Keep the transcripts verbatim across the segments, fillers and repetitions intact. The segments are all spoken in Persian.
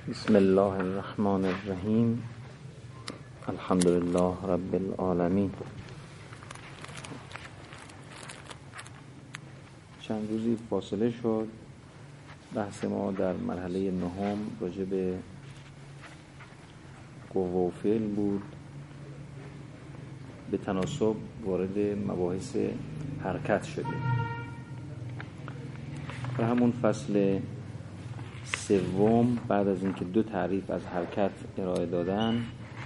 بسم الله الرحمن الرحیم. الحمد لله رب العالمین. چند روزی فاصله شد. بحث ما در مرحله نهم راجع به قوه و فعل بود. به تناسب وارد مباحث حرکت شدیم. و همون فصل سوم بعد از اینکه دو تعریف از حرکت ارائه دادن،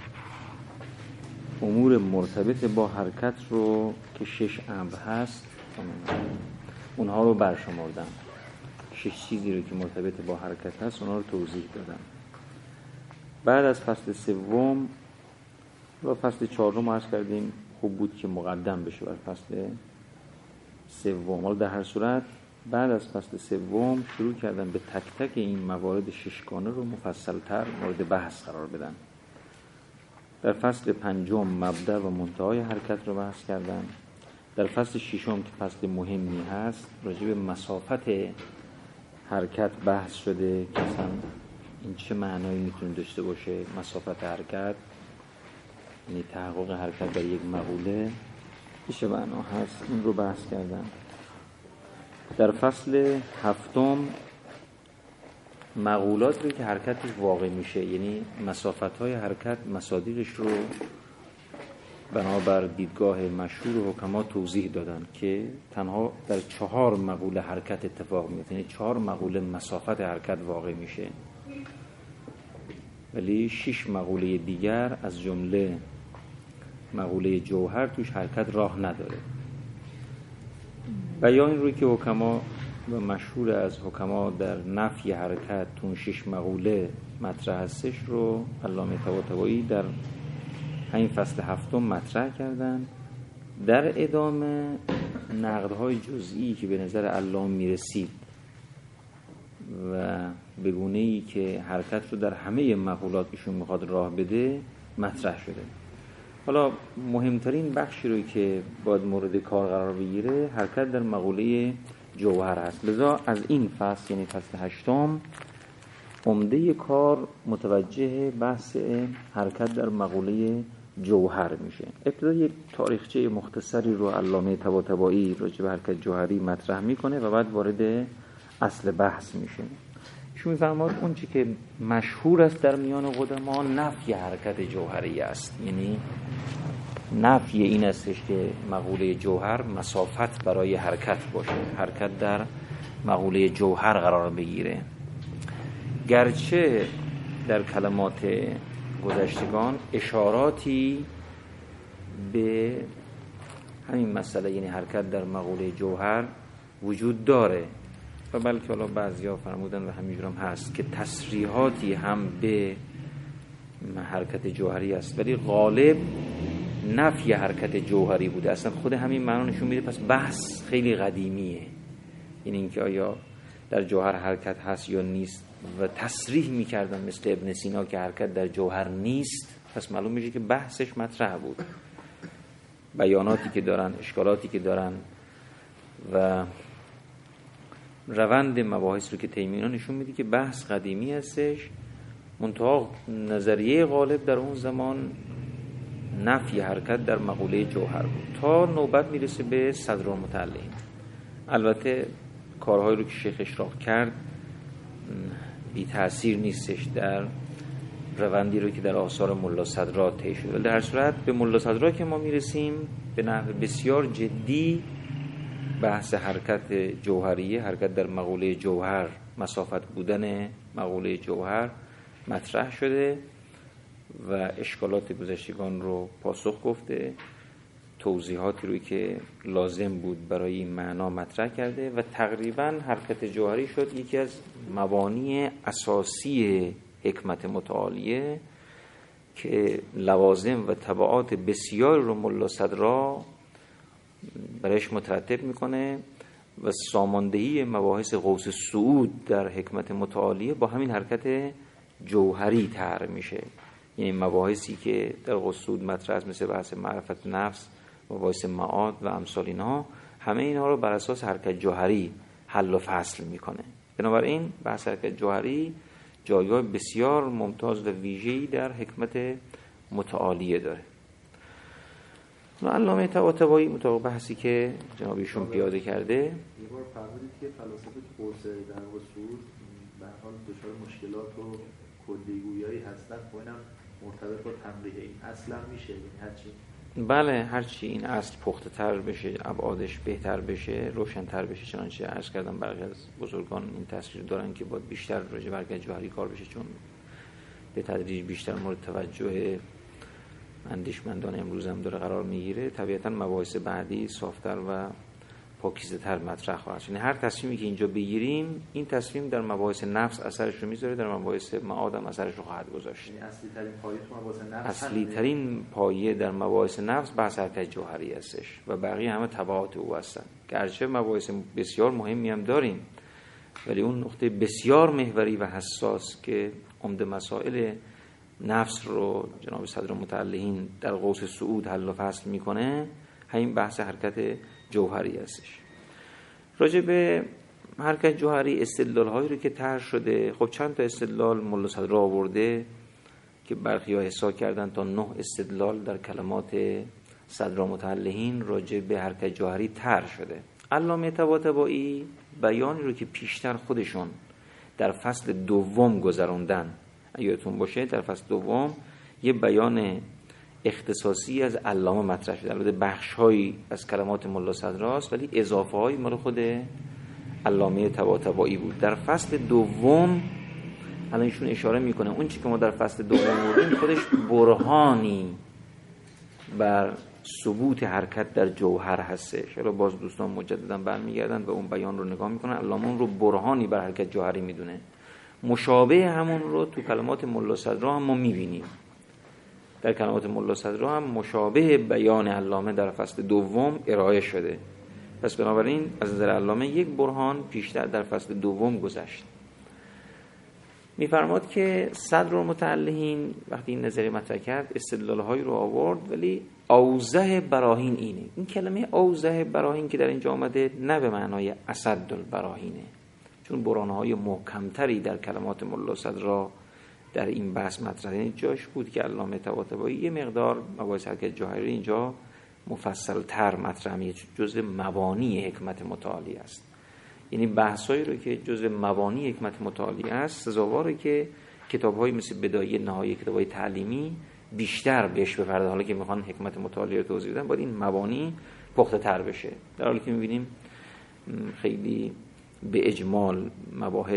امور مرتبط با حرکت رو که شش امر هست اونها رو برشمردن. شش چیزی رو که مرتبط با حرکت هست اونها رو توضیح دادن. بعد از فصل سوم و فصل چهارم عرض کردیم خوب بود که مقدم بشه بر فصل سوم. حالا در هر صورت بعد از فصل سوم شروع کردن به تک تک این موارد ششگانه رو مفصل‌تر مورد بحث قرار بدن. در فصل پنجم مبدأ و منتهای حرکت رو بحث کردن. در فصل ششم که فصل مهمی هست راجع به مسافت حرکت بحث شده که اصلا این چه معنایی میتونه داشته باشه. مسافت حرکت یعنی تحقق حرکت در یک مقوله چه معنا هست، این رو بحث کردن. در فصل هفتم مقولات رو که حرکتش واقع میشه، یعنی مسافت‌های حرکت مصادیقش رو بنابر دیدگاه مشهور حکما توضیح دادن که تنها در چهار مقوله حرکت اتفاق میفته، یعنی چهار مقوله مسافت حرکت واقع میشه، ولی شش مقوله دیگر از جمله مقوله جوهر توش حرکت راه نداره. بیان روی که حکما و مشهور از حکما در نفی حرکت تون شش مقوله مطرح هستش رو علامه طباطبایی در همین فصل هفتم مطرح کردن. در ادامه نقدهای جزئی که به نظر علامه میرسید و به گونه‌ای که حرکت رو در همه مقولات ایشون میخواد راه بده مطرح شده. حالا مهمترین بخشی رو که باید مورد کار قرار بگیره حرکت در مقوله جوهر هست. لذا از این فصل یعنی فصل هشتم عمده کار متوجه بحث حرکت در مقوله جوهر میشه. ابتدا یک تاریخچه مختصری رو علامه طباطبایی راجع به حرکت جوهری مطرح میکنه و بعد وارد اصل بحث میشه. ایشون میفرماد اون چی که مشهور است در میان قدما نفی حرکت جوهری است، یعنی نفی این استش که مقوله جوهر مسافت برای حرکت باشه، حرکت در مقوله جوهر قرار بگیره. گرچه در کلمات گذشتگان اشاراتی به همین مسئله یعنی حرکت در مقوله جوهر وجود داره و بلکه حالا بعضیا فرمودن و همینجور هم هست که تصریحاتی هم به حرکت جوهری است، ولی غالب نفی حرکت جوهری بوده. اصلا خود همین معنا نشون میده پس بحث خیلی قدیمیه، یعنی اینکه آیا در جوهر حرکت هست یا نیست و تصریح میکردن مثل ابن سینا که حرکت در جوهر نیست، پس معلوم میشه که بحثش مطرح بود. بیاناتی که دارن، اشکالاتی که دارن و روند مباحث رو که طی نشون میده که بحث قدیمی هستش. منتها نظریه غالب در اون زمان نفی حرکت در مقوله جوهر بود تا نوبت میرسه به صدرالمتعلقین. البته کارهایی رو که شیخ اشراق کرد بی تأثیر نیستش در روندی رو که در آثار ملا صدرا طی شده، ولی در هر صورت به ملا صدرا که ما میرسیم به نحو بسیار جدی بحث حرکت جوهریه، حرکت در مقوله جوهر، مسافت بودن مقوله جوهر مطرح شده و اشکالات گذشتگان رو پاسخ گفته، توضیحاتی روی که لازم بود برای این معنا مطرح کرده و تقریبا حرکت جوهری شد یکی از مبانی اساسی حکمت متعالیه که لوازم و تبعات بسیار رو ملا صدرا برایش مترتب میکنه و ساماندهی مباحث غوث الصعود در حکمت متعالیه با همین حرکت جوهری طرح میشه. یعنی مباحثی که در غوث الصعود مطرح است مثل بحث معرفت نفس، مباحث معاد و امثال اینها، همه اینها رو بر اساس حرکت جوهری حل و فصل میکنه. بنابراین بحث حرکت جوهری جایگاه بسیار ممتاز و ویژه‌ای در حکمت متعالیه داره. و علامه طباطبایی مطابق بحثی که جناب ایشون پیاده کرده، یه بار فرمودید که فلاسفه تو قرص در وصول به هر حال دچار مشکلات و کلیگویی هستن، خب اینم مرتبط با تمریح این اصلا میشه، یعنی هرچی بله هرچی این اصل پخته تر بشه، ابعادش بهتر بشه، روشن‌تر بشه، چنانچه عرض کردم برخی از بزرگان این تصویر دارن که باید بیشتر راجع به حرکت جوهری کار بشه، چون به تدریج بیشتر مورد توجه اندیشمندان امروز هم داره قرار میگیره. طبیعتاً مباحث بعدی صافتر و پاکیزه تر مطرح خواهد شد. یعنی هر تصمیمی که اینجا بگیریم، این تصمیم در مباحث نفس اثرش رو میذاره، در مباحث معاد هم اثرش رو خواهد گذاشت. یعنی اصلی ترین پایه تو مباحث نفس، اصلی ترین پایه در مباحث نفس بحث حرکت جوهری هستش و بقیه همه تبعات او هستن. گرچه مباحث بسیار مهمی هم داریم، ولی اون نقطه بسیار محوری و حساس که عمده مسائل نفس رو جناب صدر متعلهین در قوس صعود حل و فصل میکنه، همین بحث حرکت جوهری هستش. راجع به حرکت جوهری استدلال هایی رو که طرح شده، خب چند تا استدلال ملا صدر آورده که برخی ها حساب کردن تا نه استدلال در کلمات صدر متعلهین راجع به حرکت جوهری طرح شده. علامه طباطبایی بیانی رو که پیشتر خودشون در فصل دوم گذروندن، یادتون باشه در فصل دوم یه بیان اختصاصی از علامه مطرح شده، البته بخش‌هایی از کلمات ملا صدر است ولی اضافه‌هایی مال خود علامه طباطبایی بود. در فصل دوم الان ایشون اشاره میکنه اون چی که ما در فصل دوم آوردیم خودش برهانی بر ثبوت حرکت در جوهر هستش. حالا باز دوستان مجددا برمیگردن و اون بیان رو نگاه میکنن، علامه اون رو برهانی بر حرکت جوهری میدونه. مشابه همون رو تو کلمات ملا صدر هم ما میبینیم. در کلمات ملا صدر هم مشابه بیان علامه در فصل دوم ارائه شده. پس بنابراین از نظر علامه یک برهان پیشتر در فصل دوم گذشت. میفرماد که صدر متعلهین وقتی این نظریه مطرح کرد استدلال‌هایی رو آورد، ولی اوضح براهین اینه. این کلمه اوضح براهین که در اینجا آمده نه به معنای اسد البراهینه، چون برهان‌های محکمتری در کلمات ملا صدر در این بحث مطرحه. یعنی جاش بود که علامه طباطبایی یه مقدار مباحث حرکت جوهری اینجا مفصل تر مطرح میشه، جزء مبانی حکمت متعالی است. یعنی بحثایی رو که جزء مبانی حکمت متعالی است سزاواره که کتاب‌های مثل بدایه نهایه، کتاب‌های تعلیمی بیشتر بهش بپردازن. حالا که میخوان حکمت متعالی رو توضیح بدن باید این مبانی پخته تر بشه، در حالی که میبینیم خیلی به اجمال مباحث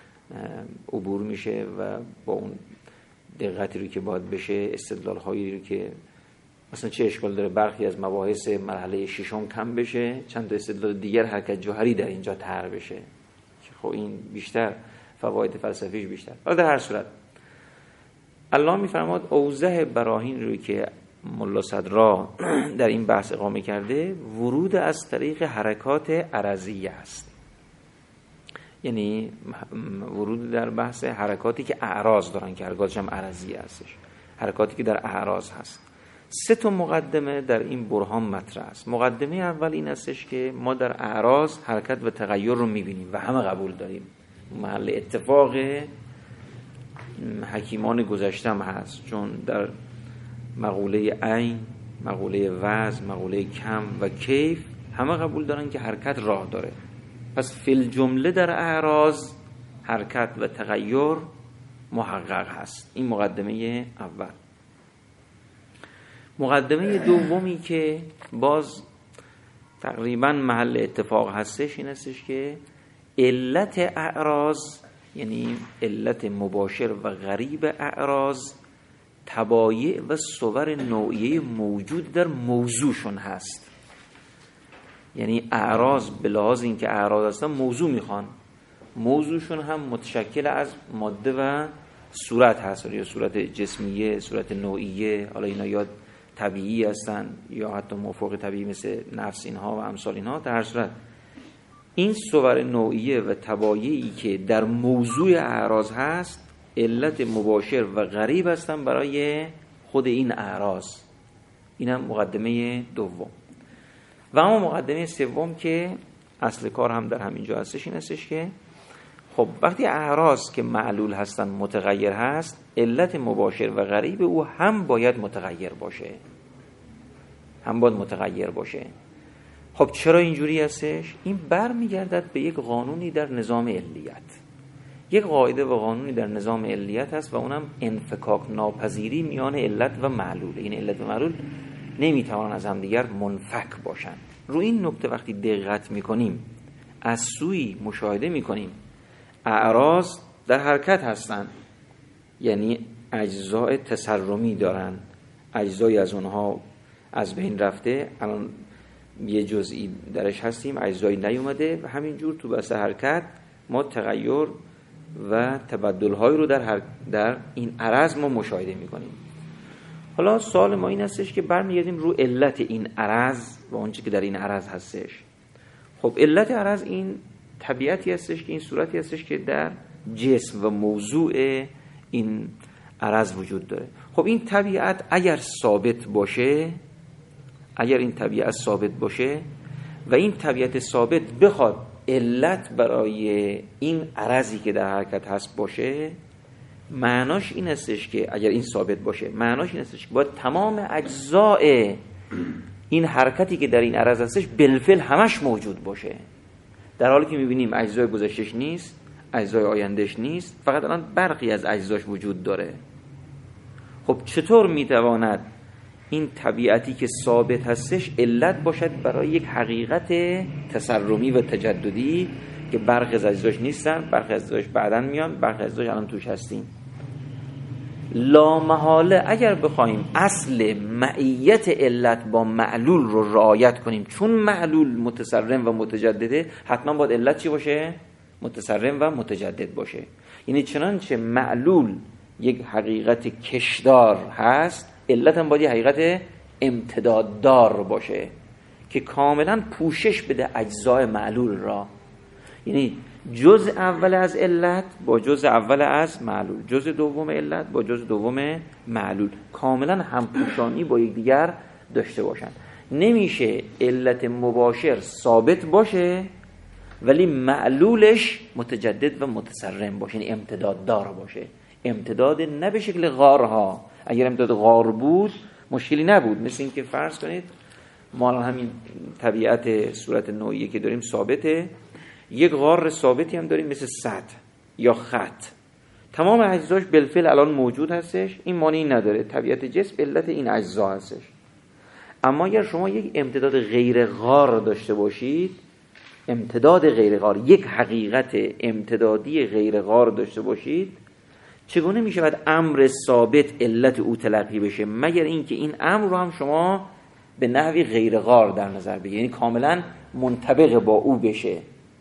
عبور میشه و با اون دقتی رو که باید بشه، استدلال هایی رو که مثلا چه اشکال داره برخی از مباحث مرحله ششم کم بشه، چند تا استدلال دیگر حرکت جوهری در اینجا طرح بشه که خب این بیشتر فواید فلسفیش بیشتر. ولی در هر صورت علامه میفرماد اوضح براهین رو که ملا صدر در این بحث اقامه کرده ورود از طریق حرکات عرضیه است. یعنی ورود در بحث حرکاتی که اعراض دارن که حرکاتش هم عرضی هستش، حرکاتی که در اعراض هست. سه تا مقدمه در این برهان مطرح است. مقدمه اول این هستش که ما در اعراض حرکت و تغییر رو میبینیم و همه قبول داریم، محل اتفاق حکیمان گذشته هم هست، چون در مقوله عین، مقوله وزن، مقوله کم و کیف همه قبول دارن که حرکت راه داره. پس فی الجمله در اعراض حرکت و تغییر محقق هست. این مقدمه اول. مقدمه دومی که باز تقریبا محل اتفاق هستش این هستش که علت اعراض، یعنی علت مباشر و غریب اعراض، تبایع و صور نوعیه موجود در موضوعشون هست. یعنی اعراض به لحاظ این که اعراض هستن موضوع میخوان، موضوعشون هم متشکل از ماده و صورت هست، یا صورت جسمیه، صورت نوعیه، حالا اینا یا طبیعی هستن یا حتی مافوق طبیعی مثل نفس اینها و امثال اینها. در هر صورت این صور نوعیه و تبایعی که در موضوع اعراض هست علت مباشر و غریب هستن برای خود این اعراض. اینم مقدمه دوم. و اما مقدمه سوم که اصل کار هم در همینجا هستش این هستش که خب وقتی اعراض که معلول هستن متغیر هست، علت مباشر و غریب او هم باید متغیر باشه، هم باید متغیر باشه. خب چرا اینجوری هستش؟ این برمیگردد به یک قانونی در نظام علیت. یک قاعده و قانونی در نظام علیت هست و اونم انفکاک ناپذیری میان علت و معلول. این علت و معلول نمیتوانن از هم دیگر منفک باشن. رو این نکته وقتی دقت میکنیم، از سوی مشاهده میکنیم اعراض در حرکت هستن، یعنی اجزای تسرمی دارن، اجزای از اونها از بین رفته، الان یه جزئی درش هستیم، اجزایی نیومده و همینجور تو بس حرکت ما تغییر و تبدل‌های رو در هر در این عرض ما مشاهده می‌کنیم. حالا سوال ما این هستش که برمیگردیم رو علت این عرض و اونچه که در این عرض هستش. خب علت عرض این طبیعتی هستش که این صورتی هستش که در جسم و موضوع این عرض وجود داره. خب این طبیعت اگر ثابت باشه، اگر این طبیعت ثابت باشه و این طبیعت ثابت بخواد علت برای این عرضی که در حرکت هست باشه، معناش این هستش که اگر این ثابت باشه، معناش این هستش که باید تمام اجزای این حرکتی که در این عرض هستش بالفعل همش موجود باشه. در حالی که میبینیم اجزای گذشتهش نیست، اجزای آیندهش نیست، فقط الان برخی از اجزاش وجود داره. خب چطور میتواند این طبیعتی که ثابت هستش علت باشد برای یک حقیقت تسرمی و تجددی که برخی از اجزاش نیستن، برخی از اجزاش بعداً میان، برخی از اجزاش الان توش هستیم؟ لا محاله اگر بخوایم اصل معیت علت با معلول رو رعایت کنیم، چون معلول متسرم و متجدده، حتما باید علت چی باشه؟ متسرم و متجدد باشه. یعنی چنانچه معلول یک حقیقت کشدار هست، علت هم باید یک حقیقت امتداددار باشه که کاملا پوشش بده اجزای معلول را. یعنی جزء اول از علت با جزء اول از معلول، جزء دوم علت با جزء دوم معلول کاملا همپوشانی با یک دیگر داشته باشن. نمیشه علت مباشر ثابت باشه ولی معلولش متجدد و متسرم باشه، یعنی امتداددار باشه. امتداد نه به شکل غارها، اگر امتداد غار بود مشکلی نبود، مثل این که فرض کنید ما الان همین طبیعت صورت نوعی که داریم ثابته، یک غار ثابتی هم داریم مثل سطح یا خط، تمام اجزاش بالفعل الان موجود هستش، این مانعی نداره، طبیعت جسم علت این اجزا هستش. اما اگر شما یک امتداد غیر غار داشته باشید، امتداد غیر غار، یک حقیقت امتدادی غیر غار داشته باشید، چگونه می شود امر ثابت علت او تلقی بشه مگر اینکه این امر رو هم شما به نحوی غیر غار در نظر بگیرید، یعنی کاملا منطبق با او بشه.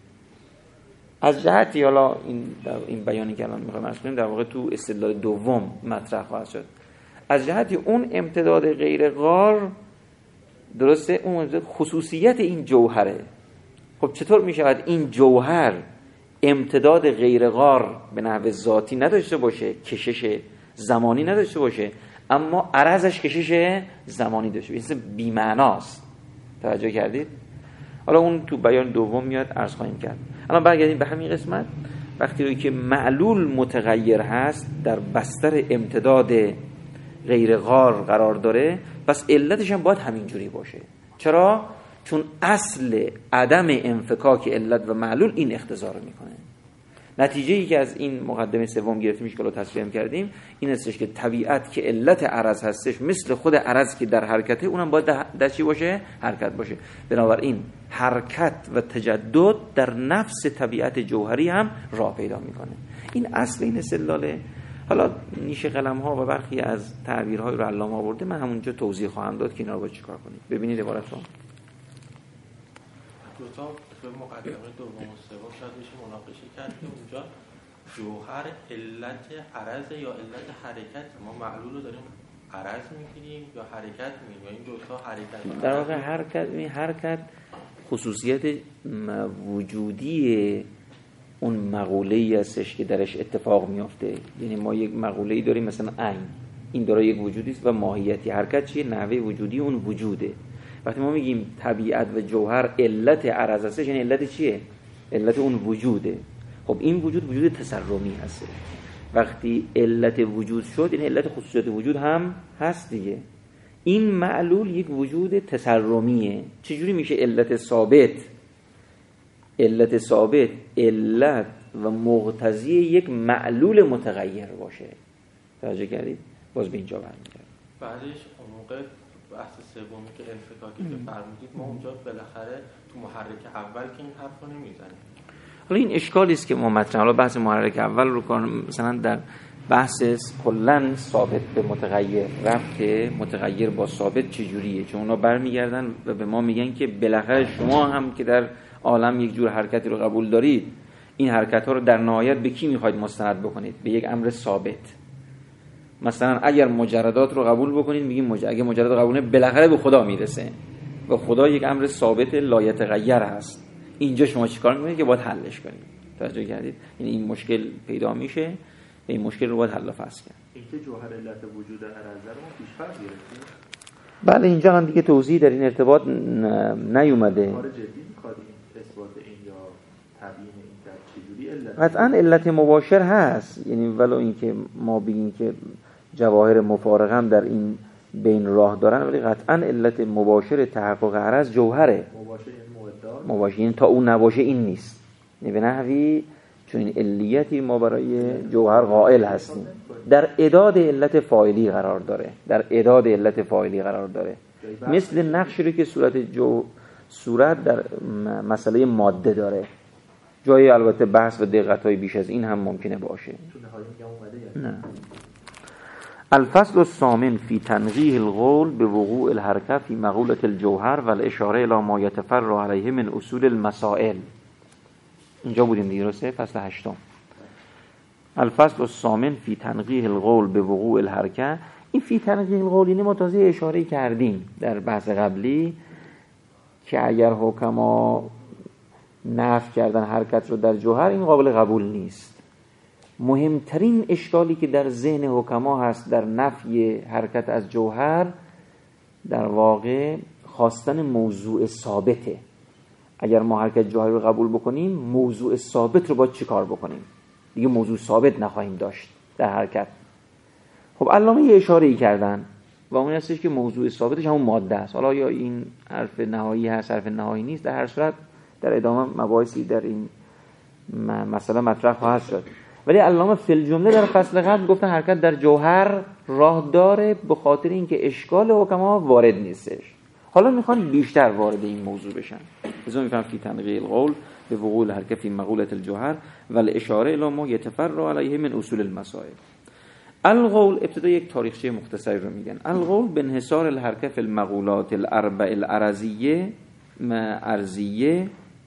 از جهتی حالا این در این بیانی که الان میخوایم عرض کنیم در واقع تو استدلال دوم مطرح خواهد شد. از جهتی اون امتداد غیر غار درسته، اون خصوصیت این جوهره. خب چطور می شود این جوهر امتداد غیر غار به نحو ذاتی نداشته باشه، کشش زمانی نداشته باشه، اما عرضش کشش زمانی داشته باشه؟ این بی معناست. توجه کردید؟ حالا اون تو بیان دوم میاد عرض خواهیم کرد. الان برگردیم به همین قسمت. وقتی روی که معلول متغیر هست در بستر امتداد غیر غار قرار داره، پس علتش هم باید همینجوری باشه. چرا؟ چون اصل عدم انفکاک علت و معلول این اقتضا رو میکنه. نتیجه ای که از این مقدمه سوم گرفته میشه که الان تصویر کردیم این هستش که طبیعت که علت عرض هستش مثل خود عرض که در حرکته، اونم باید در چی باشه؟ حرکت باشه. بنابراین حرکت و تجدد در نفس طبیعت جوهری هم راه پیدا میکنه. این اصل این استدلاله. حالا نیش قلم ها و برخی از تعبیرهای رو علامه آورده، من همونجا توضیح خواهم داد که اینا رو باید چیکار کنید. ببینید عبارت رو. دو تا به مقدمه دوم و سوم شاید بشه مناقشه کرد که اونجا جوهر علت عرض یا علت حرکت، ما معلول رو داریم عرض میگیریم یا حرکت میگیریم، یا این دو تا حرکت در واقع حرکت می حرکت خصوصیت وجودی اون مقوله‌ای هستش که درش اتفاق میافته. یعنی ما یک مقوله‌ای داریم مثلا عین، این داره یک وجودی است و ماهیتی. حرکت چیه؟ نحوه وجودی اون وجوده. وقتی ما میگیم طبیعت و جوهر علت عرض هستش، یعنی علت چیه؟ علت اون وجوده. خب این وجود وجود تسرمی هست. وقتی علت وجود شد این علت خصوصیت وجود هم هست دیگه. این معلول یک وجود تسرمیه. چجوری میشه علت ثابت؟ علت ثابت علت و مقتضی یک معلول متغیر باشه. توجه کردید؟ باز به اینجا برمیگردیم. بعدش اون موقع بحث سومی که انفکاکی که فرمودید ما اونجا بالاخره تو محرک اول که این حرف رو نمیزنیم. حالا این اشکالی است که ما مطرح حالا بحث محرک اول رو کنیم، مثلا در بحث کلا ثابت به متغیر، ربط متغیر با ثابت چجوریه؟ چون اونا برمیگردن و به ما میگن که بالاخره شما هم که در عالم یک جور حرکتی رو قبول دارید، این حرکت ها رو در نهایت به کی میخواید مستند بکنید؟ به یک امر ثابت. مثلا اگر مجردات رو قبول بکنید میگیم مج... اگه مجرد قبول بالاخره به خدا میرسه و خدا یک امر ثابت لا یتغیر هست. اینجا شما چیکار میکنید که باید حلش کنید؟ توجه کردید؟ یعنی این مشکل پیدا میشه و این مشکل رو باید حل و فصل کرد. اینکه جوهر علت وجود عرضه رو پیش فرض گرفتیم. بله اینجا هم دیگه توضیح در این ارتباط نیومده. کار جدی می‌کنیم اثبات این یا تبیین این در چجوری علت؟ قطعاً علت مباشر هست، یعنی ولو اینکه ما بگیم که جواهر مفارقه هم در این بین راه دارن، ولی قطعاً علت مباشر تحقق عرض جوهره. مباشر یعنی مؤدد. مباشر یعنی تا اون نباشه این نیست. یعنی به نحوی چون این علیتی ما برای جوهر قائل هستیم، در اعداد علت فاعلی قرار داره، در اعداد علت فاعلی قرار داره. مثل نقشی رو که صورت جو صورت در مسئله ماده داره، جای البته بحث و دقت‌های بیش از این هم ممکنه باشه. نه. الفصل الثامن فی تنقیح القول به وقوع الحرکه فی مقولة الجوهر و الاشاره الی ما یتفرع علیه من اصول المسائل. اینجا بودیم دیگه، درسته؟ فصل هشتم. الفصل الثامن فی تنقیح القول به وقوع الحرکه. این فی تنقیح القول اینه ما تازه اشاره کردیم در بحث قبلی که اگر حکما نفی کردن حرکت رو در جوهر این قابل قبول نیست. مهمترین اشکالی که در ذهن حکما هست در نفی حرکت از جوهر در واقع خواستن موضوع ثابته. اگر ما حرکت جوهری رو قبول بکنیم موضوع ثابت رو باید چی کار بکنیم؟ دیگه موضوع ثابت نخواهیم داشت در حرکت. خب علامه یه اشاره‌ای کردن و اون هستش که موضوع ثابتش همون ماده است. حالا یا این حرف نهایی هست حرف نهایی نیست، در هر صورت در ادامه مباحثی در این مسئله مطرح خواهد شد. ولی علامه فی الجمله در فصل قبل گفتن حرکت در جوهر راه داره به خاطر اینکه اشکال حکما وارد نیستش. حالا میخوان بیشتر وارد این موضوع بشن. لذا میفهم فی تنقیح القول به وقوع الحرکه فی مقولة الجوهر و الاشاره الی ما یتفرع علیه من اصول المسائل. القول ابتدا یک تاریخچه مختصری رو میگن. القول به انحصار الحرکه فی المقولات الاربع العرضیه ما ارضیه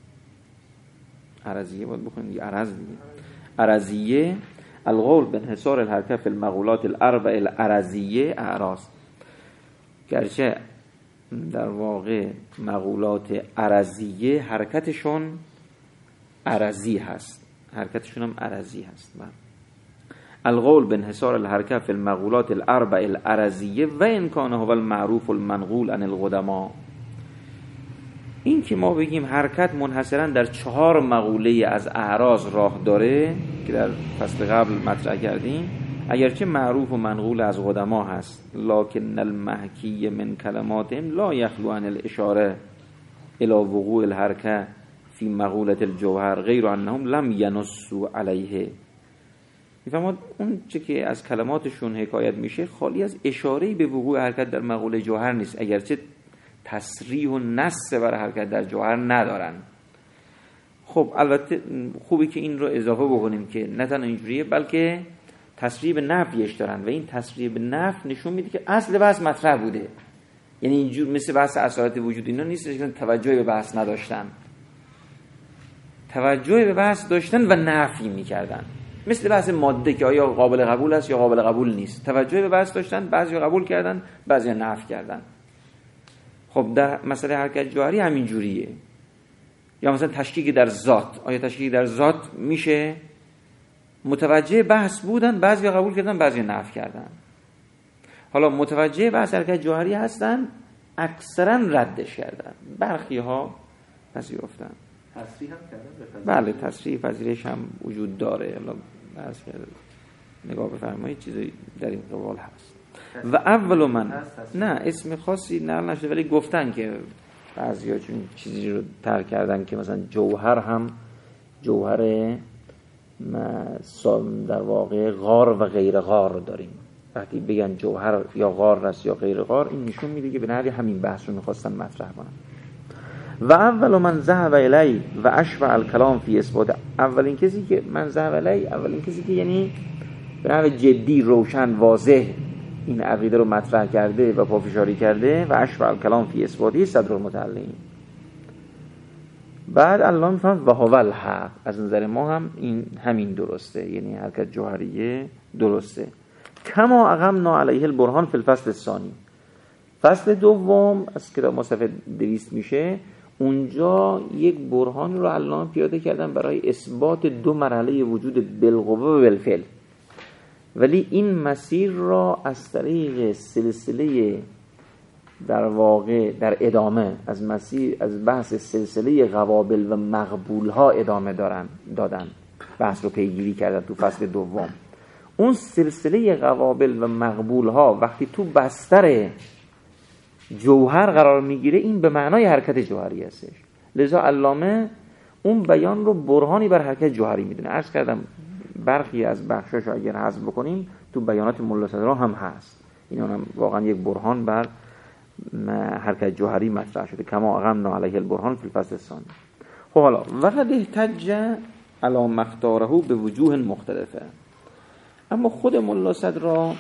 عرضیه باید بخونیم دیگه عرض دیگه عرضیه. القول به انحصار الحرکه فی المقولات الاربع العرضیه اعراض. گرچه در واقع مقولات عرضیه حرکتشون عرضی هست، حرکتشون هم عرضی هست. القول به انحصار الحرکه فی المقولات الاربع العرضیه و ان کان هو المعروف المنقول عن القدما. این که ما بگیم حرکت منحصرا در چهار مقوله از اعراض راه داره که در فصل قبل مطرح کردیم، اگرچه معروف و منقول از قدما هست، لکن المحکی من کلماتهم لا یخلو عن الاشاره الى وقوع الحرکه فی مقولة الجوهر غیر انهم لم ینصوا علیه. میفهمید اون چه که از کلماتشون حکایت میشه خالی از اشاره‌ای به وقوع حرکت در مقوله جوهر نیست، اگرچه تصریح و نص بر حرکت در جوهر ندارن. خب البته خوبه که این رو اضافه بکنیم که نه تنها اینجوریه بلکه تصریح به نفیش دارن و این تصریح به نفی نشون میده که اصل بحث مطرح بوده. یعنی اینجور مثل بحث اصالت وجود اینا نیست که توجهی به بحث نداشتن، توجهی به بحث داشتن و نفی میکردن. مثل بحث ماده که آیا قابل قبول است یا قابل قبول نیست، توجهی به بحث داشتن، بعضی قبول کردن بعضی نفی کردن. خب در مسئله حرکت جوهری همین جوریه. یا مثلا تشکیک در ذات، آیا تشکیک در ذات میشه؟ متوجه بحث بودن، بعضی قبول کردن بعضی نفی کردن. حالا متوجه بحث حرکت جوهری هستن، اکثرا ردش کردن، برخی ها پذیرفتن. تصریح هم کردن بله تصریح پذیرش هم وجود داره. حالا نگاه بفرمایید چیزی در این قبال هست. و اول من نه اسم خاصی نقل نشده ولی گفتن که بعضیا چون چیزی رو ترک کردن که مثلا جوهر هم جوهر در واقع غار و غیر غار رو داریم. وقتی بگن جوهر یا غار است یا غیر غار این نشون میده که به نحوی همین بحث رو میخواستن مطرح کنن. و اول من ذهب الی و اشبع الکلام فی اثبات، اولین کسی که من ذهب الی اولین کسی که یعنی به نحو جدی روشن واضح این عقیده رو مطرح کرده و پافشاری کرده و اشبع الکلام فی اثباتی صدر المتعلمین. بعد الله میفهمد و هو الحق، از نظر ما هم این همین درسته، یعنی حرکت جوهریه درسته. کما اقمنا علیه البرهان فی الفصل الثانی، فصل دوم از کتاب ما صفحه دویست میشه، اونجا یک برهان رو علامه پیاده کردن برای اثبات دو مرحله وجود بالقوه و بالفعل، ولی این مسیر را از طریق سلسله در واقع در ادامه از مسیر از بحث سلسله قوابل و مقبول ها ادامه دارن دادن بحث رو پیگیری کردن تو فصل دوم. اون سلسله قوابل و مقبول ها وقتی تو بستر جوهر قرار میگیره این به معنای حرکت جوهری هستش، لذا علامه اون بیان رو برهانی بر حرکت جوهری میدونه. عرض کردم برخی از بخشش اگر حذف بکنیم تو بیانات ملا صدرا هم هست، این هم واقعا یک برهان بر حرکت جوهری مطرح شده. کما اقمنا علیه البرهان فی الفصل الثانی. خب حالا وقد احتج علی ما اختاره به وجوه مختلفه، اما خود ملا صدرا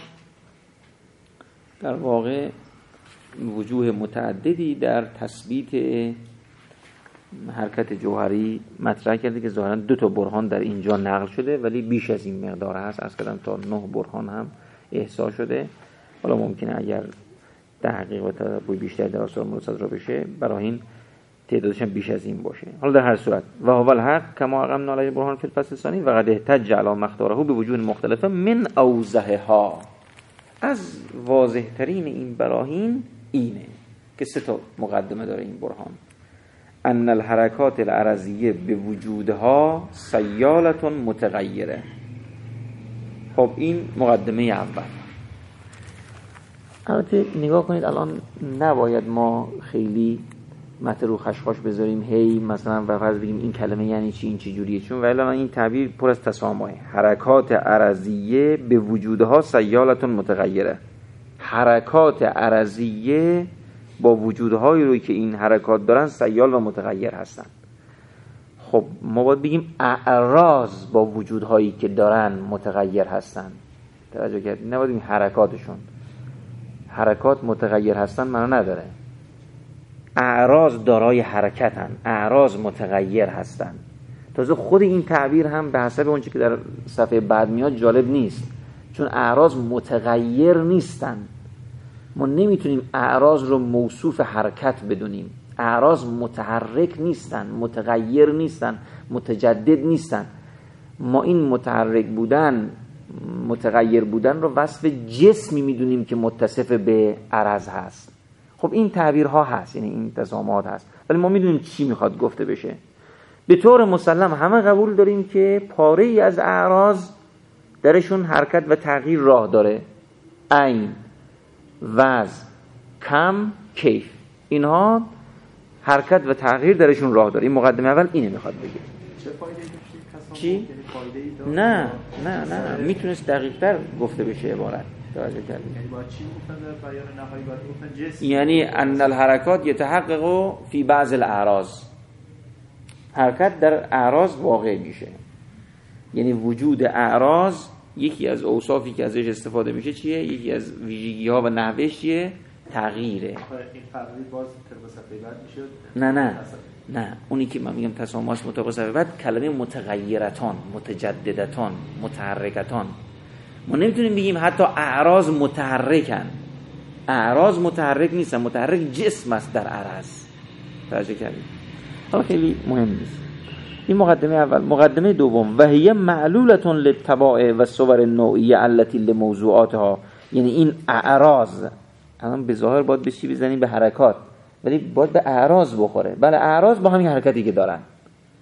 در واقع وجوه متعددی در تثبیت حرکت جوهری مطرح کرده که ظاهرا دو تا برهان در اینجا نقل شده ولی بیش از این مقدار هست، از کردم تا نه برهان هم احصا شده. حالا ممکنه اگر تحقیق و تتبع بیشتر در آثار ملا صدرا بشه برای این تعدادش هم بیش از این باشه. حالا در هر صورت و هو الحق کما اقمنا علیه البرهان فی الفصل الثانی و قد احتج علی ما اختاره به وجوه مختلفه من اوضحها، از واضح ترین این براهین اینه که سه تا مقدمه داره این برهان. ان الحرکات العرضیه به وجودها سیالت متغیره. خب این مقدمه اول. البته نگاه کنید الان نباید ما خیلی متن رو خشخاش بذاریم هی مثلا و فرض بگیم این کلمه یعنی چی این چی جوریه، چون ولی این تعبیر پر از تسامحه. حرکات عرضیه به وجودها سیالت متغیره، حرکات عرضیه با وجودهایی روی که این حرکات دارن سیال و متغیر هستن. خب ما باید بگیم اعراض با وجودهایی که دارن متغیر هستن. توجه کردید؟ نباید بگیم حرکاتشون. حرکات متغیر هستن معنا نداره. اعراض دارای حرکتن، اعراض متغیر هستن. تازه خود این تعبیر هم به حسب اون چیزی که در صفحه بعد میاد جالب نیست، چون اعراض متغیر نیستن. ما نمیتونیم اعراض رو موصوف حرکت بدونیم. اعراض متحرک نیستن، متغیر نیستن، متجدد نیستن. ما این متحرک بودن، متغیر بودن رو وصف جسمی میدونیم که متصف به عرض هست. خب این تعبیرها هست، یعنی این تسامحات هست، ولی ما میدونیم چی میخواد گفته بشه. به طور مسلم همه قبول داریم که پاره ای از اعراض درشون حرکت و تغییر راه داره. عین، وزن، کم، کیف، اینها حرکت و تغییر درشون راه داره. این مقدمه اول اینه میخواد بگه. چه فایده داشتید؟ چی؟ نه نه نه میتونست دقیق تر گفته بشه عبارت. توجه کردید؟ یعنی با چی گفتن در بیان نهایی باید گفتن جسم، یعنی ان الحرکات یتحقق فی بعض الاعراض، حرکت در اعراض واقع میشه. یعنی وجود اعراض یکی از اوصافی که ازش استفاده میشه چیه؟ یکی از ویژگی ها و نحوش چیه؟ تغییره. این فرقی باز طبق صفحه بعد میشه؟ نه نه نه اونی که من میگم تسامحات مطابق صفحه بعد کلمه متغیرتان، متجددتان، متحرکتان. ما نمیتونیم بگیم حتی اعراض متحرکن. اعراض متحرک نیستن، متحرک جسم است در عرض. توجه کردید؟ حالا خیلی مهم نیست. این مقدمه اول. مقدمه دوم و هی معلولة للطباع و صور النوعیه التي لموضوعاتها، یعنی این اعراض الان به ظاهر باید به چی بزنیم؟ به حرکات، ولی باید به اعراض بخوره. بله اعراض با همین حرکتی که دارن.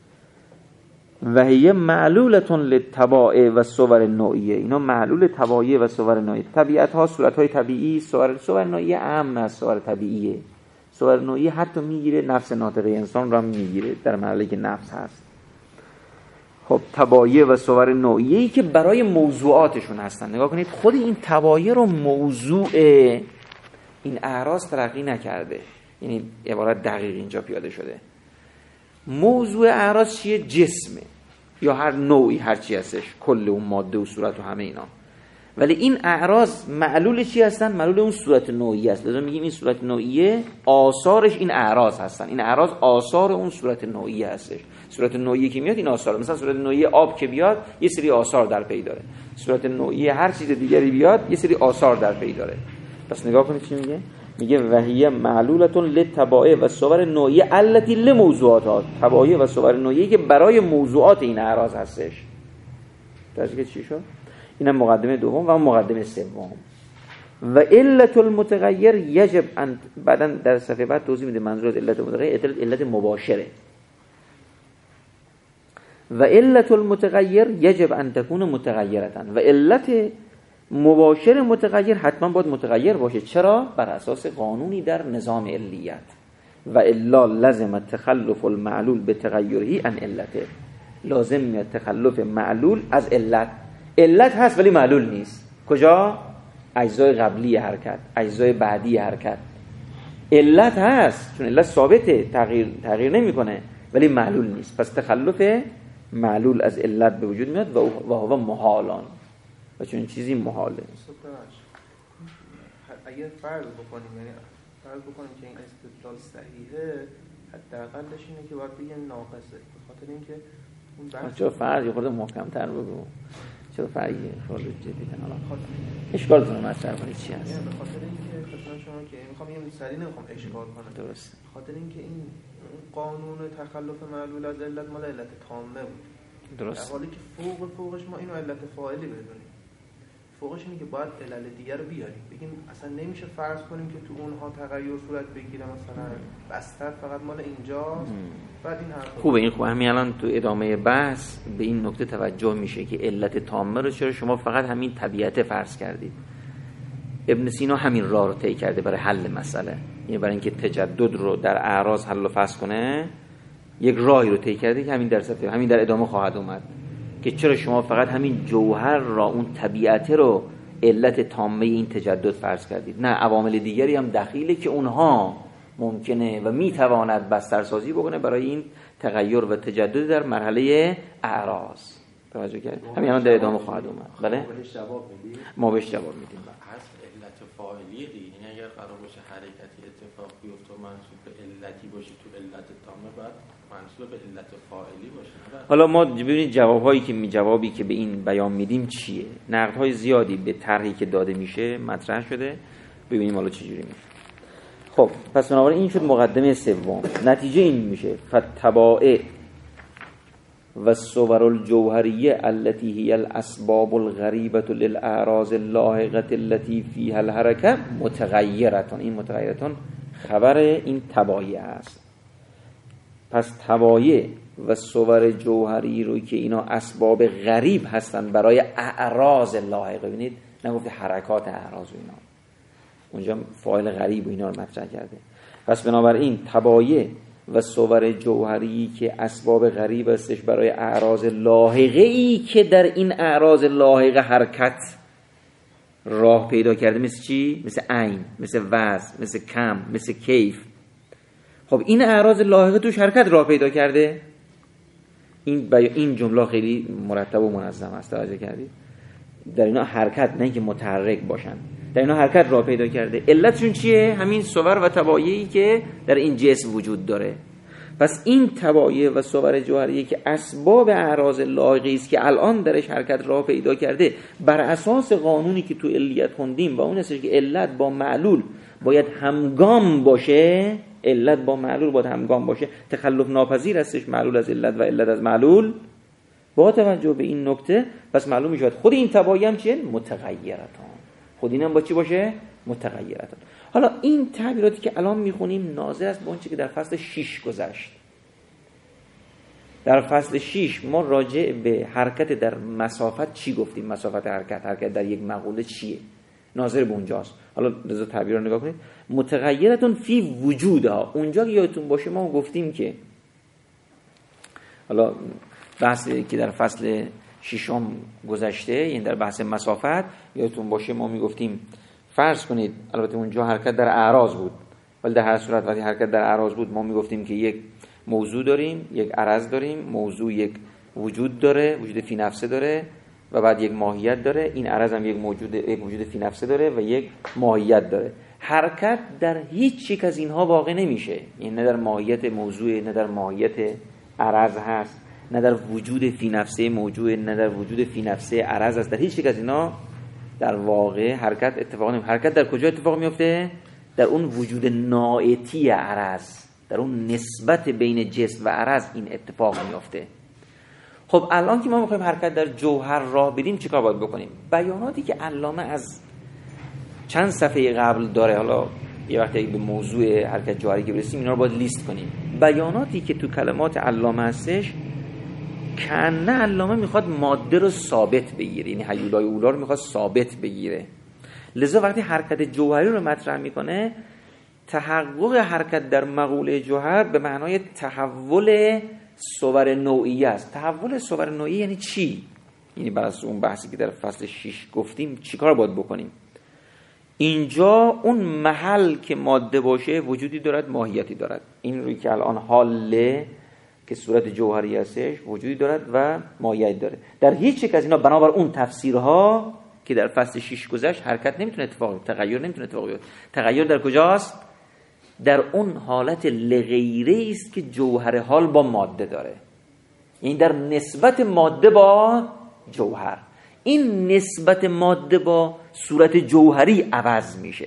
و هی معلولتون للطبائع و صور نوعیه. اینا معلول طبایع و صور نوعیه. طبیعت ها صورت های طبیعی، صور صور نوعیه اهم از صور طبیعیه. صور نوعیه حتی میگیره نفس ناطقه انسان رو هم میگیره در مرحله که نفس هست. خب طبایع و صور نوعیه‌ای که برای موضوعاتشون هستن. نگاه کنید خود این طبایع رو موضوع این اعراض تلقی نکرده، یعنی عبارت دقیق اینجا پیاده شده. موضوع اعراض چیه؟ جسمه یا هر نوعی، هر چی هستش، کل اون ماده و صورت و همه اینا. ولی این اعراض معلول چی هستن؟ معلول اون صورت نوعی است. لذا میگیم این صورت نوعیه آثارش این اعراض هستن. این اعراض آثار اون صورت نوعی هستش. صورت نوعی که میاد این آثار، مثلا صورت نوعی آب که بیاد یه سری آثار در پی داره، صورت نوعی هر چیز دیگری بیاد یه سری آثار در پی داره. پس نگاه کنید چی میگه؟ میگه وهیه معلولتون للطبائع و صور نوعیه التی لموضوعات. طبایع و صور نوعیه که برای موضوعات این اعراض هستش. درسته چی شد؟ اینم مقدمه دوم و مقدمه سوم. و علت المتغیر یجب ان، بعداً در صفحه بعد توضیح میده منظور از علت متغیر علت مباشره. و علت المتغیر یجب ان تكون متغیرة. و علت مباشر متغیر حتما باید متغیر باشه. چرا؟ بر اساس قانونی در نظام علیت. و الا لازم تخلف المعلول به تغیره عن علته. لازم میاد تخلف معلول از علت. علت هست ولی معلول نیست. کجا؟ اجزای قبلی حرکت، اجزای بعدی حرکت. علت هست چون علت ثابته، تغییر تغییر نمیکنه، ولی معلول نیست. پس تخلف معلول از علت به وجود میاد و هو محالان، و چون چیزی محاله. اگر فرض بکنیم، یعنی فرض بکنیم که این استدلال صحیحه، حداقلش اینه که باید بگیم ناقصه، به خاطر اینکه اون بحث چرا فرض یه خورده محکم‌تر بگو. چرا فرضیه خورده جدی حالا اشکالتون رو مطرح کنید چی هست؟ به خاطر اینکه خدمت شما که میخوام یه مثالی نمیخوام اشکال کنم. درست. به خاطر اینکه این قانون تخلف معلول از علت مال علت تامه بود. درست. در حالی که فوق فوقش ما اینو علت فاعلی بدونیم. فوقش اینه که باید علل دیگر رو بیاریم. بگیم اصلا نمیشه فرض کنیم که تو اونها تغییر صورت بگیره، مثلا بستر فقط مال اینجاست. بعد این حرف خوبه. این خوبه. همین الان تو ادامه بحث به این نکته توجه میشه که علت تامه رو چرا شما فقط همین طبیعت فرض کردید. ابن سینا همین راه رو طی کرده برای حل مسئله، یعنی برای اینکه تجدد رو در اعراض حل و فصل کنه یک راهی رو طی کرده که همین در صفحه همین در ادامه خواهد اومد که چرا شما فقط همین جوهر را، اون طبیعت رو علت تامه این تجدد فرض کردید. نه، عوامل دیگری هم دخیله که اونها ممکنه و میتواند بسترسازی بکنه برای این تغییر و تجدد در مرحله اعراض. توجه کردید؟ همین الان در ادامه خواهد اومد. بله؟ ما بهش جواب میدیم. علت فاعلیه دیگه. این اگر قرار باشه حرکتی اتفاق بیفته و منسوب به علتی باشه تو علت تامه، بعد منسوب به علت فاعلی باشه. حالا ما ببینید جوابایی که می جوابی که به این بیان میدیم چیه. نقدهای زیادی به طرحی که داده میشه مطرح شده، ببینیم حالا چه جوری میشه. خب پس بنابراین این شد مقدمه سوم. نتیجه این میشه فالطبائع و الصور الجوهریه التي هي الاسباب الغریبه للاعراض اللاحقه التي فيها الحركه متغیره. این متغیرتون خبر این طبایع است. پس طبایع و صور جوهری رو که اینا اسباب غریب هستن برای اعراض لاحقه، ببینید نگفته حرکات اعراض و اینا، اونجا فاعل غریب و اینا رو مطرح کرده. پس بنابراین طبایع و صور جوهری که اسباب غریب هستش برای اعراض لاحقه ای که در این اعراض لاحقه حرکت راه پیدا کرده، مثل چی؟ مثل عین، مثل وزن، مثل کم، مثل کیف. خب این اعراض لاحقه توش حرکت راه پیدا کرده. این بیا این جمله خیلی مرتب و منظم است. توجه کردید؟ در اینا حرکت، نه اینکه متحرک باشن، در اینا حرکت راه پیدا کرده. علتشون چیه؟ همین صور و طبایعی که در این جسم وجود داره. پس این طبایع و صور جوهری که اسباب اعراض لاحقه است که الان درش حرکت راه پیدا کرده، بر اساس قانونی که تو علیت خوندیم و اون هستش که علت با معلول باید همگام باشه، علت با معلول باید همگام باشه، تخلف ناپذیر هستش معلول از علت و علت از معلول. با توجه به این نکته پس معلوم میشه خود این طبایع هم چیه؟ متغیرتان. خود اینم با چی باشه؟ متغیرتان. حالا این تعبیراتی که الان میخونیم ناظر است به اون چیزی که در فصل شش گذشت. در فصل شش ما راجع به حرکت در مسافت چی گفتیم؟ مسافت حرکت، حرکت در یک مقوله چیه؟ ناظر به اونجاست. حالا لذا تعبیر رو نگاه کنید. متغیرتون فی وجودها، اونجا که یادتون باشه ما گفتیم که حالا بحثی که در فصل ششم گذشته، یعنی در بحث مسافت یادتون باشه ما میگفتیم فرض کنید، البته اونجا حرکت در اعراض بود، ولی در هر صورت وقتی حرکت در اعراض بود ما میگفتیم که یک موضوع داریم، یک عرض داریم، موضوع یک وجود داره، وجود فی نفسه داره و بعد یک ماهیت داره، این عرض هم یک موجود یک وجود فی نفسه داره و یک ماهیت داره. حرکت در هیچ یک از اینها واقع نمیشه، یعنی نه در ماهیت موضوع، نه در ماهیت عرض هست، نه در وجود فی نفسه موجود، نه در وجود فی نفسه عرض است. در هیچ یک از اینا در واقع حرکت اتفاق نمیفته. حرکت در کجا اتفاق میفته؟ در اون وجود نائتی عرض، در اون نسبت بین جسم و عرض این اتفاق میفته. خب الان که ما میخوایم حرکت در جوهر راه بدیم چیکار باید بکنیم؟ بیاناتی که علامه از چند صفحه قبل داره، حالا یه وقتی به موضوع حرکت جوهری که برسیم اینا رو باید لیست کنیم. بیاناتی که تو کلمات علامه هستش، کنه علامه میخواد ماده رو ثابت بگیره، یعنی هیولای اولا رو میخواد ثابت بگیره. لذا وقتی حرکت جوهری رو مطرح میکنه، تحقق حرکت در مقوله جوهر به معنای تحول صور نوعی است. تحول صور نوعی یعنی چی؟ یعنی بر اساس اون بحثی که در فصل شش گفتیم چیکار باید بکنیم؟ اینجا اون محل که ماده باشه وجودی دارد، ماهیتی دارد. این روی که الان حاله که صورت جوهری هستش وجودی دارد و ماهیت داره. در هیچ یک از اینا بنابر اون تفسیرها که در فصل شش گذشت حرکت نمیتونه اتفاق بیفته، تغییر نمیتونه اتفاق بیفته. تغییر در کجاست؟ در اون حالت لغیره است که جوهر حال با ماده داره، یعنی در نسبت ماده با جوهر. این نسبت ماده با صورت جوهری عوض میشه،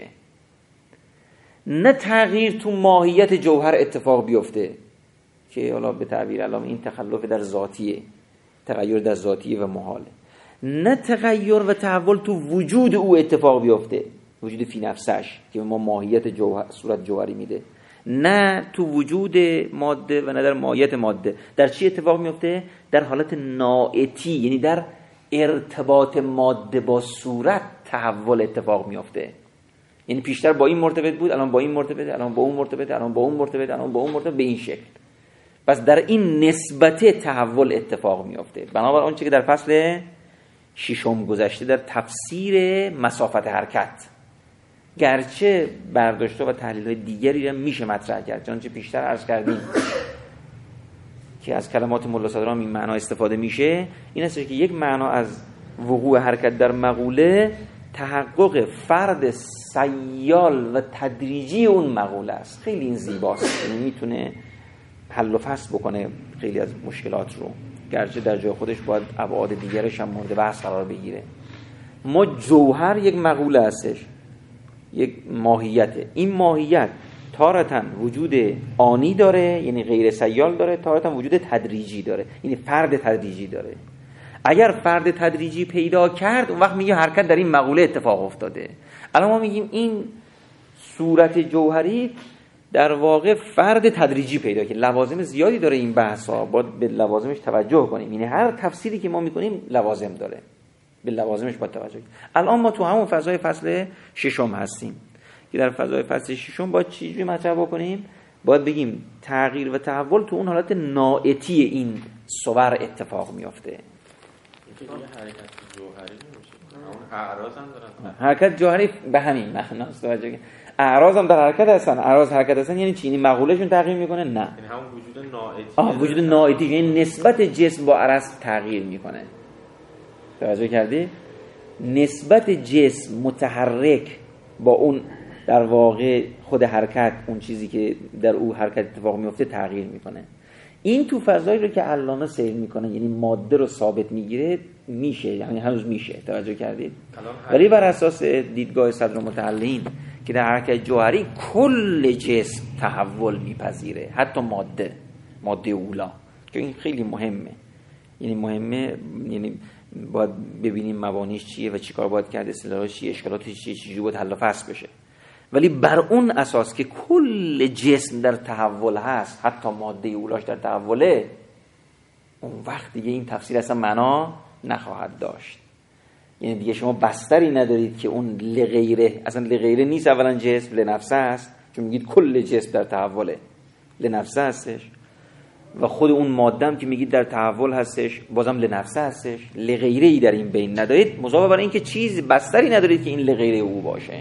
نه تغییر تو ماهیت جوهر اتفاق بیفته که حالا به تعبیر علامه این تخلف در ذاتیه، تغییر در ذاتیه و محاله، نه تغییر و تحول تو وجود او اتفاق بیفته، وجود فی نفسش که ما ماهیت جوهر صورت جوهری میده، نه تو وجود ماده و نه در ماهیت ماده. در چی اتفاق میفته؟ در حالت نائتی، یعنی در ارتباط ماده با صورت تحول اتفاق میفته. یعنی پیشتر با این مرتبط بود، الان با این مرتبط، الان با اون مرتبط، الان با اون مرتبط، الان با اون مرتبط، به این شکل. پس در این نسبت تحول اتفاق میفته. بنابراین اون چیزی که در فصل ششم گذشته در تفسیر مسافت حرکت، گرچه برداشت‌ها و تحلیل‌های دیگری را میشه مطرح کرد، چنانچه پیشتر عرض کردیم که از کلمات ملا صدرام این معنا استفاده میشه، این است که یک معنا از وقوع حرکت در مقوله تحقق فرد سیال و تدریجی اون مقوله است. خیلی این زیباست، یعنی میتونه حل و فصل بکنه خیلی از مشکلات رو، گرچه در جای خودش باید ابعاد دیگرش هم مورد بحث قرار بگیره. ما جوهر یک مقوله هستش، یک ماهیته. این ماهیت تارتاً وجود آنی داره، یعنی غیر سیال داره، تارتاً وجود تدریجی داره، یعنی فرد تدریجی داره. اگر فرد تدریجی پیدا کرد اون وقت میگه حرکت در این مقوله اتفاق افتاده. الان ما میگیم این صورت جوهری در واقع فرد تدریجی پیدا کرد. لوازم زیادی داره این بحث ها، باید به لوازمش توجه کنیم. یعنی هر تفسیری که ما میکنیم لوازم داره، به لوازمش باید توجه کنیم. الان ما تو همون فضای فصل ششم هستیم که در فضای فصل ششم باید چیزی مطرح بکنیم، باید بگیم تغییر و تحول تو اون حالت نائتی این صور اتفاق میفته. یه حرکت جوهری نمیشه، اون اعراض هم دارن. حرکت جوهری به همین معناست، توجه کنید. اعراض هم در حرکت هستن. اعراض حرکت هستن یعنی چی؟ یعنی مقولهشون تغییر میکنه؟ نه، یعنی همون وجود نائتی. آه وجود نائتی، یعنی نسبت جسم با عرض تغییر میکنه. توجه کردی؟ نسبت جسم متحرک با اون در واقع خود حرکت، اون چیزی که در او حرکت اتفاق میفته تغییر میکنه. این تو فضایی رو که علامه سیر میکنه، یعنی ماده رو ثابت میگیره، میشه، یعنی هنوز میشه. توجه کردید؟ ولی بر اساس دیدگاه صدر متعلین که در حرکت جوهری کل جسم تحول میپذیره، حتی ماده ماده اولا، که این خیلی مهمه. یعنی مهمه، یعنی باید ببینیم مبانیش چیه و چیکار باید کرد، اصطلاحش چیه، اشکالاتش چیه، چجوری باید حل و فصل بشه. ولی بر اون اساس که کل جسم در تحول هست، حتی ماده اولاش در تحوله، اون وقت دیگه این تفسیر اصلا معنا نخواهد داشت. یعنی دیگه شما بستری ندارید که اون لغیره، اصلا لغیره نیست، اولا جسم لنفسه است، چون میگید کل جسم در تحوله، لنفسه هستش، و خود اون ماده هم که میگید در تحول هستش بازم لنفسه هستش. لغیره ای در این بین ندارید، مضافه بر این که چیز بستری ندارید که این لغیره او باشه.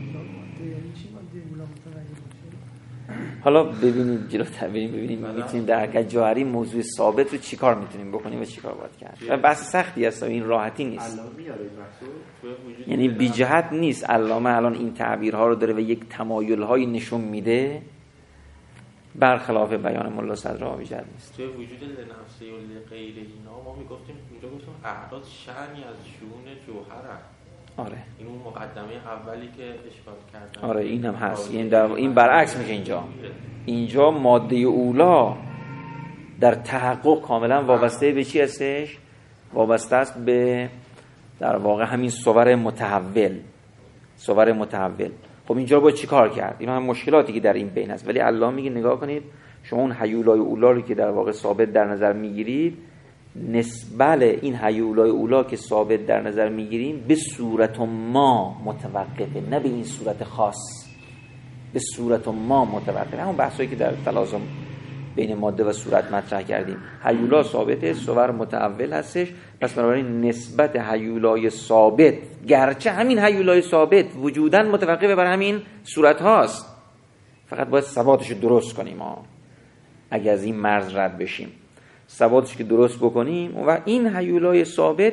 حالا ببینید جلوتر بریم ببینیم میتونیم در حرکت جوهری موضوع ثابت رو چیکار میتونیم بکنیم و چیکار باید کرد. بحث سختی است، این راحتی نیست، یعنی بی جهت نیست. علامه الان این تعبیرها رو داره و یک تمایل‌هایی نشون میده برخلاف بیان ملا صدرآبی جد نیست. توی وجود لنفسه و غیر اینا ما میگفتیم اونجا گفتیم اعراض شأنی از شؤون جوهره. آره این اون مقدمه اولی که اشکال کردن. آره این هم هست. این در این برعکس میشه. اینجا اینجا ماده اولا در تحقق کاملا وابسته به چی هستش؟ وابسته است به در واقع همین صور متحول. صور متحول. خب اینجا باید چی کار کرد؟ اینا هم مشکلاتی که در این بین هست، ولی الله میگه نگاه کنید شما اون هیولای اولا رو که در واقع ثابت در نظر میگیرید، نسبت این هیولای اولا که ثابت در نظر میگیریم به صورت ما متوقفه، نه به این صورت خاص، به صورت ما متوقفه. همون بحثایی که در تلازم بین ماده و صورت مطرح کردیم. هیولا ثابته، صور متحول هستش، پس بنابراین نسبت هیولای ثابت، گرچه همین هیولای ثابت وجوداً متوقفه بر همین صورت هاست، فقط باید ثباتش رو درست کنیم. ها اگه از این مرز رد بشیم، ثباتش که درست بکنیم و این هیولای ثابت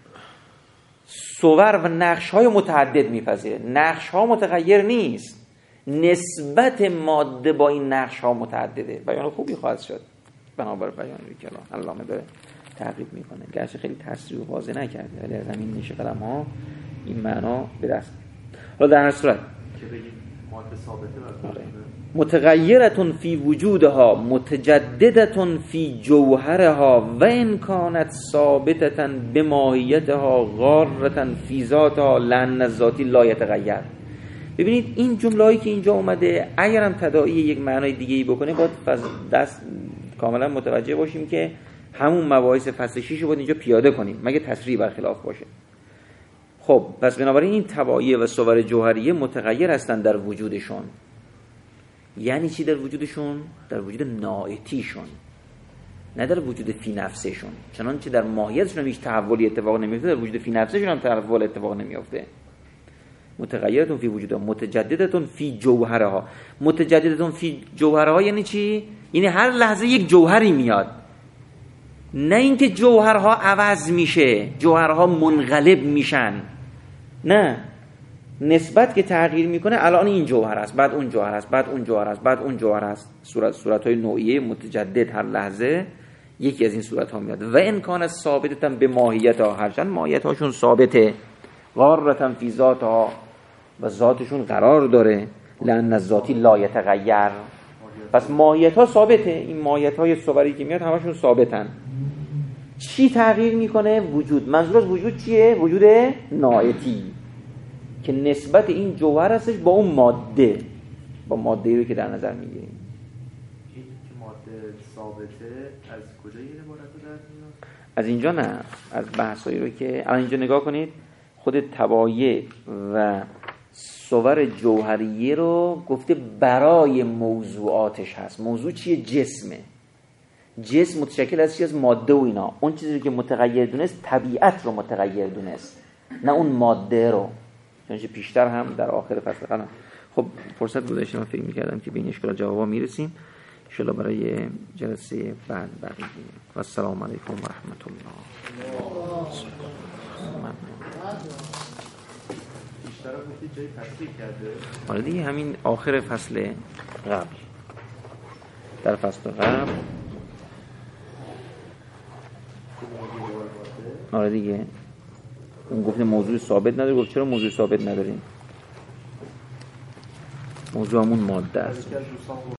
صور و نقش های متعدد میپذیره. نقش ها متغیر نیست، نسبت ماده با این نقش ها متعدده. بیان خوبی خواهد شد بنابر بیان کلام علامه داره تعقیب میکنه، گرچه خیلی تصریح و واضح نکرده، ولی از همین نشه قلم ها این معنا به دست. حالا در هر صورت که بگیم ماده ثابته متغیرتون فی وجودها متجددتون فی جوهرها و ان کانت ثابتتن بماهیتها غارتن فی ذاتها لأن الذاتی لا یتغیر. ببینید این جمله‌ای که اینجا اومده اگرم تداعی یک معنای دیگه‌ای بکنه باید دست کاملا متوجه باشیم که همون مباحث فصل شش رو باید اینجا پیاده کنیم مگه تصریح برخلاف باشه. خب پس بنابراین این تبعیه و صور جوهریه متغیر هستن در وجودشون. یعنی چی در وجودشون؟ در وجود نائتیشون، نه در وجود فی نفسشون. چنانچه در ماهیتشون هیچ تحولی اتفاق نمیفته، در وجود فی نفسشون هم تحول اتفاق نمیفته. متغیرتون فی وجودها متجددتون فی جوهرها. متجددتون فی جوهرها یعنی چی؟ یعنی هر لحظه یک جوهری میاد، نه اینکه جوهرها عوض میشه، جوهرها منقلب میشن، نه، نسبت که تغییر میکنه. الان این جوهر است، بعد اون جوهر است، بعد اون جوهر است، بعد اون جوهر است. صورت صورت‌های نوعیه متجدد هر لحظه یکی از این صورت‌ها میاد. و ان کان ثابتن به ماهیت‌ها، هرچند ماهیت‌هاشون ثابته، غارتن فی ذاتها و ذاتشون قرار داره، لأن الذاتی لا یتغیر. پس ماهیت‌ها ثابته، این ماهیت‌های صوری که میاد همشون ثابتن. چی تغییر میکنه؟ وجود. منظور از وجود چیه؟ وجود نائتی که نسبت این جوهر هستش با اون ماده، با ماده‌ای رو که در نظر میگیریم. این که ماده ثابته از کجا این عبارت رو در میاد؟ از اینجا نه، از بحثایی رو که الان اینجا نگاه کنید، خود تبایع و صور جوهریه رو گفته برای موضوعاتش هست. موضوع چیه؟ جسمه. جسم متشکل از چی؟ از ماده و اینا. اون چیزی که متغیر دونست طبیعت رو متغیر دونست، نه اون ماده رو. چونچه پیشتر هم در آخر فصل قلم خب فرصت گذاشته، من فکر می‌کردم که به این اشکال جوابا میرسیم ان شاء الله برای جلسه بعد بقیه. و السلام علیکم و رحمت الله. بیشتر گفتی جای تصریح کرده؟ آره دیگه، همین آخر فصل قبل، در فصل قبل آره دیگه اون گفته موضوع ثابت نداره، گفت چرا موضوع ثابت نداریم؟ موضوع همون ماده است.